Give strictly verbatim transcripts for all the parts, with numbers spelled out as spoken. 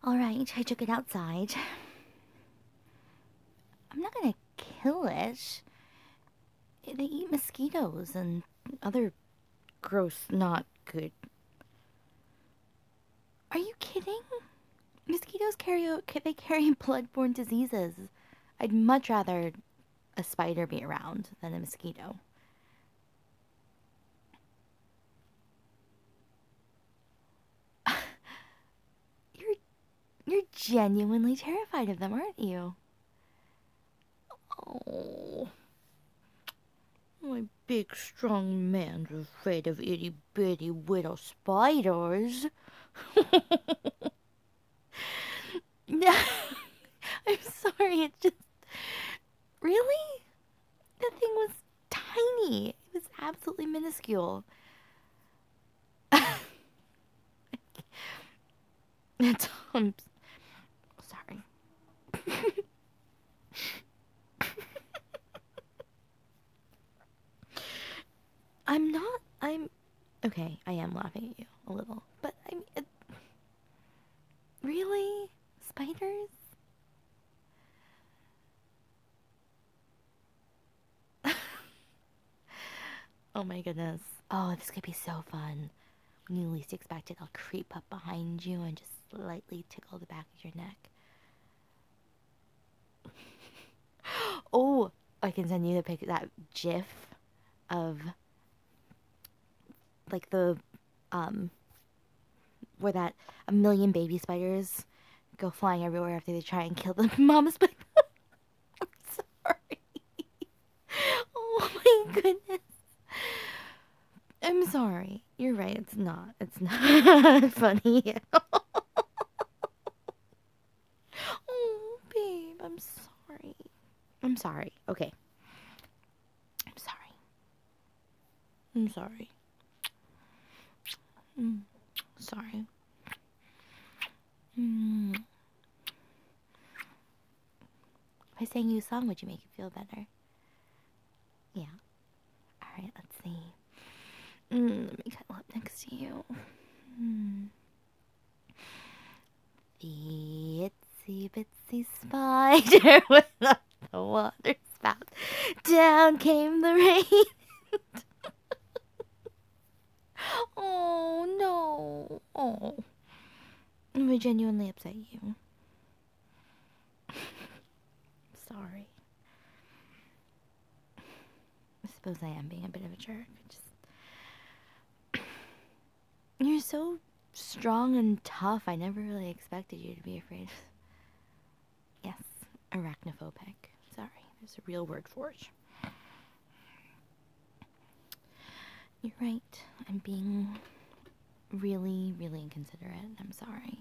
Alright, I took it outside. I'm not gonna kill it. They eat mosquitoes and other gross, not good. Are you kidding? Mosquitoes carry they carry blood-borne diseases. I'd much rather a spider be around than a mosquito. You're you're genuinely terrified of them, aren't you? Oh, my big strong man's afraid of itty bitty little spiders. No, I'm sorry. It's just really that thing was tiny. It was absolutely minuscule. It's I'm sorry. I'm not. I'm okay. I am laughing at you a little, but I mean, it, really, spiders? Oh my goodness. Oh, this could be so fun. When you least expect it, I'll creep up behind you and just slightly tickle the back of your neck. Oh, I can send you the pic that GIF of like the um where that a million baby spiders go flying everywhere after they try and kill the mama spider. I'm sorry. Oh my goodness. I'm sorry. You're right. It's not. It's not funny. Oh, babe. I'm sorry. I'm sorry. Okay. I'm sorry. I'm sorry. Mm, sorry. Mm. If I sang you a song, would you make it feel better? Yeah. Alright, let's see. Mm, let me cuddle up next to you. Mm. The itsy bitsy spider went up the water spout. Down came the rain. Oh, no. Oh. I'm gonna genuinely upset you. Sorry. I suppose I am being a bit of a jerk. Just... You're so strong and tough. I never really expected you to be afraid. Yes, arachnophobic. Sorry, there's a real word for it. You're right. I'm being really, really inconsiderate. I'm sorry.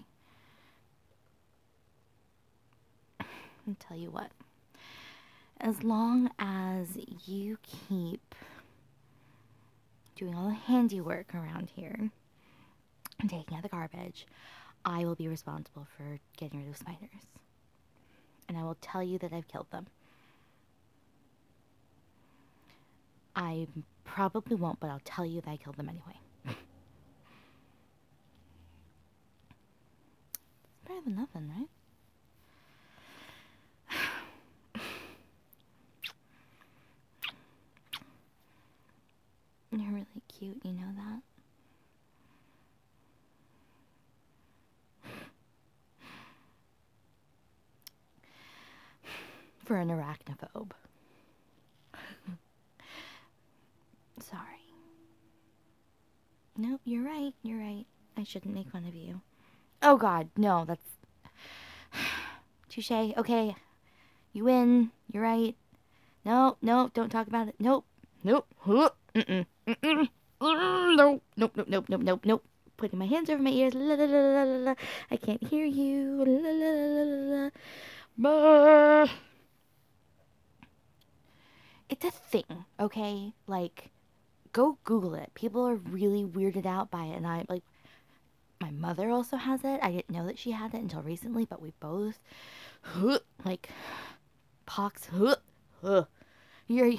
I'll tell you what. As long as you keep doing all the handiwork around here and taking out the garbage, I will be responsible for getting rid of spiders. And I will tell you that I've killed them. I probably won't, but I'll tell you that I killed them anyway. It's better than nothing, right? You're really cute, you know that? For an arachnophobe. Sorry. Nope, you're right, you're right. I shouldn't make fun of you. Oh god, no, that's... Touche, okay. You win, you're right. No, no, don't talk about it. Nope, nope, mm-mm, mm-mm, nope, nope, nope, nope, nope, nope, nope. Putting my hands over my ears. La, la, la, la, la, la. I can't hear you. La, la, la, la, la, la. It's a thing, okay? Like, go Google it. People are really weirded out by it, and I, like, my mother also has it. I didn't know that she had it until recently, but we both, like, pox, you're,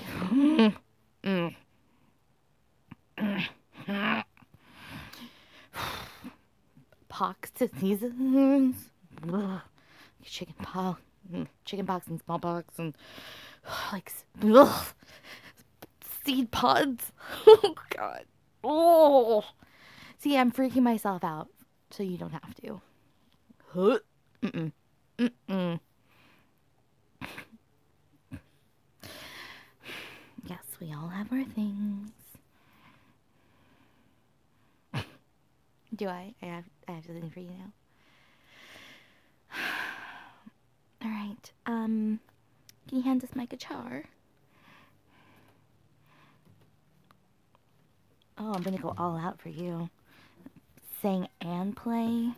pox diseases, ugh, chicken pox, chicken pox and smallpox and like ugh, seed pods. Oh God. Oh. See, I'm freaking myself out, so you don't have to. Huh? Mm-mm. Mm-mm. Yes, we all have our things. Do I? I have, I have something for you now. All right. Um, can you hand us my guitar? Oh, I'm gonna go all out for you. Sing and play.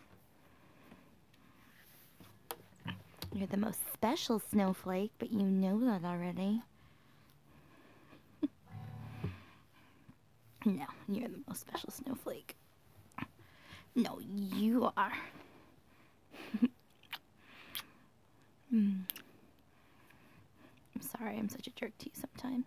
You're the most special snowflake, but you know that already. No, you're the most special snowflake. No, you are. mm. I'm sorry, I'm such a jerk to you sometimes.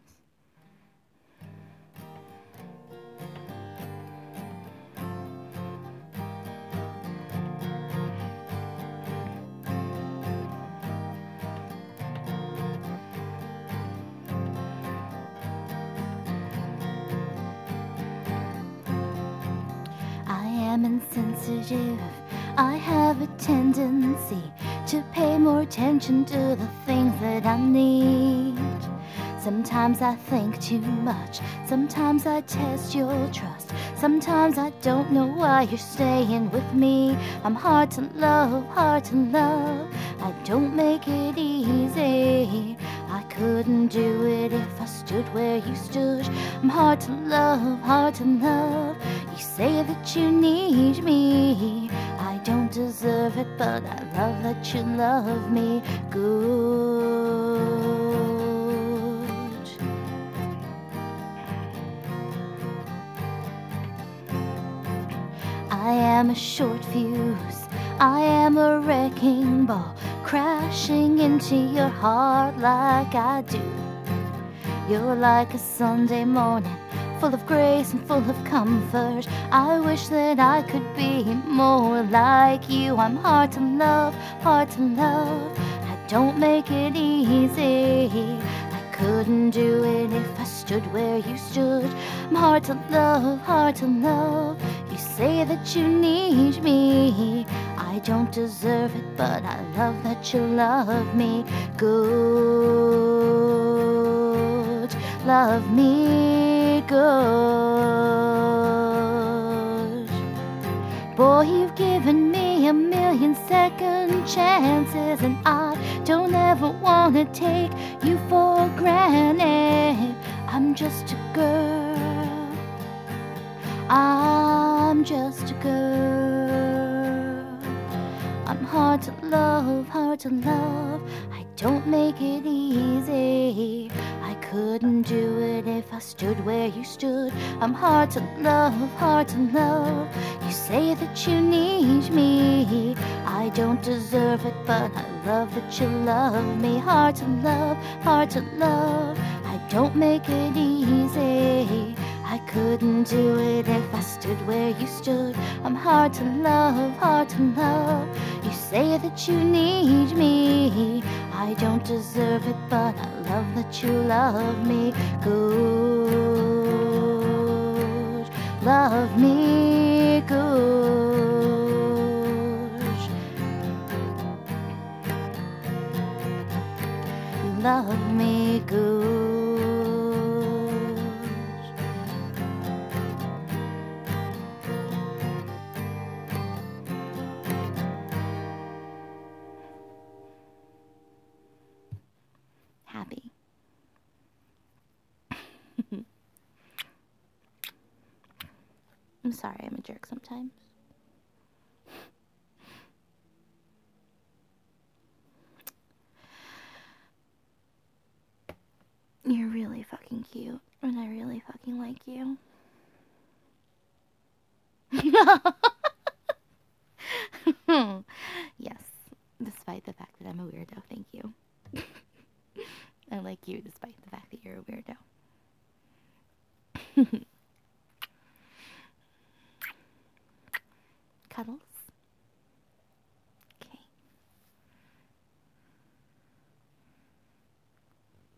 I am insensitive. I have a tendency to pay more attention to the things that I need. Sometimes I think too much. Sometimes I test your trust. Sometimes I don't know why you're staying with me. I'm hard to love, hard to love. I don't make it easy. I couldn't do it if I stood where you stood. I'm hard to love, hard to love. You say that you need me. I don't deserve it, but I love that you love me good. I am a short fuse. I am a wrecking ball, crashing into your heart like I do. You're like a Sunday morning, full of grace and full of comfort. I wish that I could be more like you. I'm hard to love, hard to love. I don't make it easy. I couldn't do it if I stood where you stood. I'm hard to love, hard to love. You say that you need me. I don't deserve it, but I love that you love me good. Love me good. Boy, you've given me a million second chances, and I don't ever want to take you for granted. I'm just a girl. I'm just a girl. I'm hard to love, hard to love. I don't make it easy. I couldn't do it if I stood where you stood. I'm hard to love, hard to love. You say that you need me. I don't deserve it, but I love that you love me. Hard to love, hard to love. I don't make it easy. I couldn't do it if I stood where you stood. I'm hard to love, hard to love. You say that you need me. I don't deserve it, but I love that you love me good. Love me good. You love me good. Happy. I'm sorry, I'm a jerk sometimes. You're really fucking cute, and I really fucking like you. Yes, despite the fact that I'm a weirdo, thank you. I like you despite